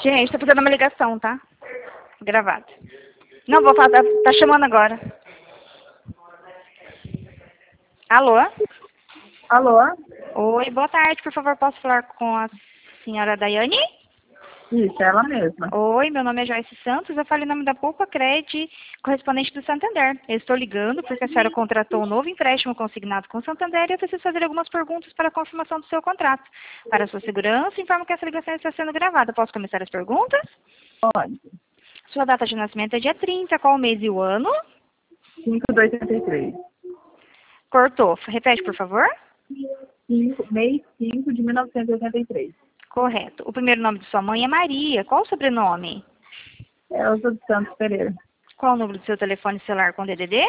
Gente, tô fazendo uma ligação, tá? Gravado. Não, vou falar, tá chamando agora. Alô? Alô? Oi, boa tarde, por favor, posso falar com a senhora Daiane? Isso, ela mesma. Oi, meu nome é Joyce Santos, eu falo em nome da Poupa Cred, correspondente do Santander. Eu estou ligando porque a senhora contratou um novo empréstimo consignado com o Santander e eu preciso fazer algumas perguntas para a confirmação do seu contrato. Para a sua segurança, informo que essa ligação está sendo gravada. Posso começar as perguntas? Pode. Sua data de nascimento é dia 30, qual o mês e o ano? 5/2/83. Cortou. Repete, por favor. Mês 5 de 1983. Correto. O primeiro nome de sua mãe é Maria. Qual o sobrenome? Elza dos Santos Pereira. Qual o número do seu telefone celular com DDD?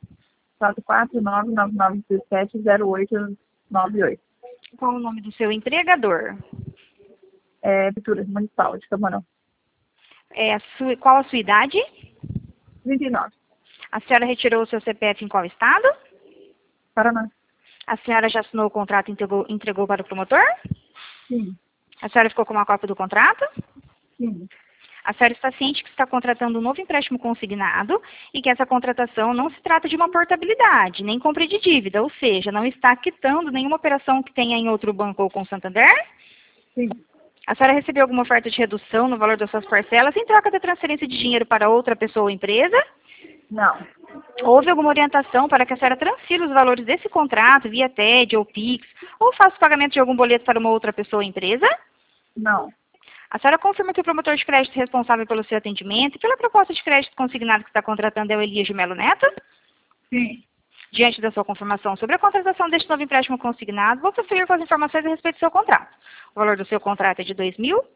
449-9917-0898. Qual o nome do seu empregador? Prefeitura Municipal de Camarão. Qual a sua idade? 39. A senhora retirou o seu CPF em qual estado? Paraná. A senhora já assinou o contrato e entregou para o promotor? Sim. A senhora ficou com uma cópia do contrato? Sim. A senhora está ciente que está contratando um novo empréstimo consignado e que essa contratação não se trata de uma portabilidade, nem compra de dívida, ou seja, não está quitando nenhuma operação que tenha em outro banco ou com o Santander? Sim. A senhora recebeu alguma oferta de redução no valor das suas parcelas em troca da transferência de dinheiro para outra pessoa ou empresa? Não. Houve alguma orientação para que a senhora transfira os valores desse contrato via TED ou PIX, ou faça o pagamento de algum boleto para uma outra pessoa ou empresa? Não. A senhora confirma que o promotor de crédito responsável pelo seu atendimento e pela proposta de crédito consignado que está contratando é o Elias de Melo Neto? Sim. Diante da sua confirmação sobre a contratação deste novo empréstimo consignado, vou prosseguir com as informações a respeito do seu contrato. O valor do seu contrato é de R$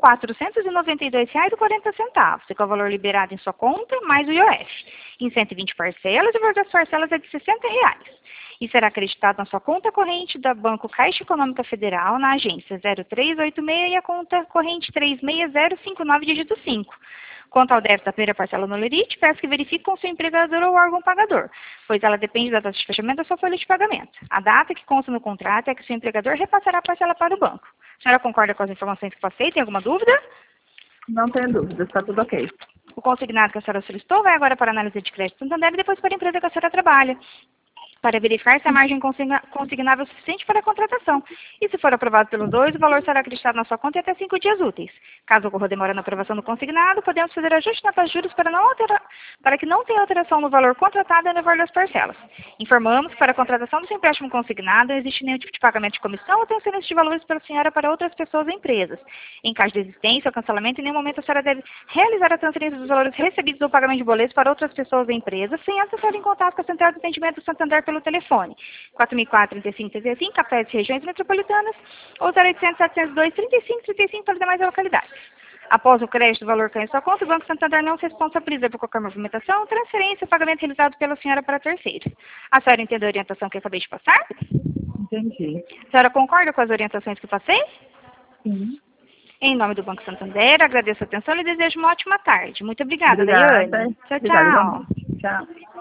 2.492,40, e com o valor liberado em sua conta, mais o IOF, em 120 parcelas, e o valor das parcelas é de R$ 60. E será acreditado na sua conta corrente da Banco Caixa Econômica Federal, na agência 0386 e a conta corrente 36059, dígito 5. Quanto ao débito da primeira parcela no Lerite, peço que verifique com seu empregador ou órgão pagador, pois ela depende da data de fechamento da sua folha de pagamento. A data que consta no contrato é que seu empregador repassará a parcela para o banco. A senhora concorda com as informações que passei? Tem alguma dúvida? Não tenho dúvida, está tudo ok. O consignado que a senhora solicitou vai agora para a análise de crédito Santander e depois para a empresa que a senhora trabalha, para verificar se a margem consignável é suficiente para a contratação. E se for aprovado pelos dois, o valor será acreditado na sua conta em até 5 dias úteis. Caso ocorra demora na aprovação do consignado, podemos fazer ajuste na taxa de juros para que não tenha alteração no valor contratado e no valor das parcelas. Informamos que para a contratação do seu empréstimo consignado não existe nenhum tipo de pagamento de comissão ou transferência de valores pela senhora para outras pessoas ou empresas. Em caso de existência ou cancelamento, em nenhum momento a senhora deve realizar a transferência dos valores recebidos ou pagamento de boletos para outras pessoas ou empresas, sem antes estar em contato com a Central de Atendimento do Santander pelo telefone 4004-3535, capitais e regiões metropolitanas, ou 0800-702-3535 para as demais localidades. Após o crédito, o valor cai em sua conta, o Banco Santander não se responsabiliza por qualquer movimentação, transferência ou pagamento realizado pela senhora para terceiro. A senhora entendeu a orientação que eu acabei de passar? Entendi. A senhora concorda com as orientações que passei? Sim. Em nome do Banco Santander, agradeço a atenção e desejo uma ótima tarde. Muito obrigada, Obrigada. Daiane. Tchau, Obrigada, tchau. igualmente. Tchau.